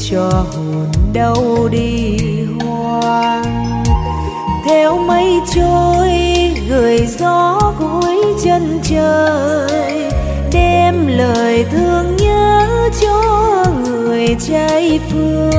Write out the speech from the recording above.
cho hồn đâu đi hoang. Theo mây trôi gửi gió gối chân trời, đem lời thương nhớ cho người trai phương.